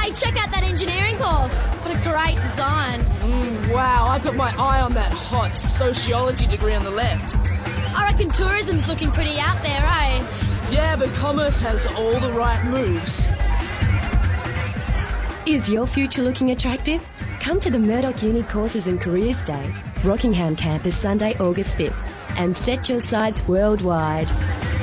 Hey, check out that engineering course. What a great design. Wow, I've got my eye on that hot sociology degree on the left. I reckon tourism's looking pretty out there, eh? Yeah, but commerce has all the right moves. Is your future looking attractive? Come to the Murdoch Uni Courses and Careers Day, Rockingham campus, Sunday, August 5th, and set your sights worldwide.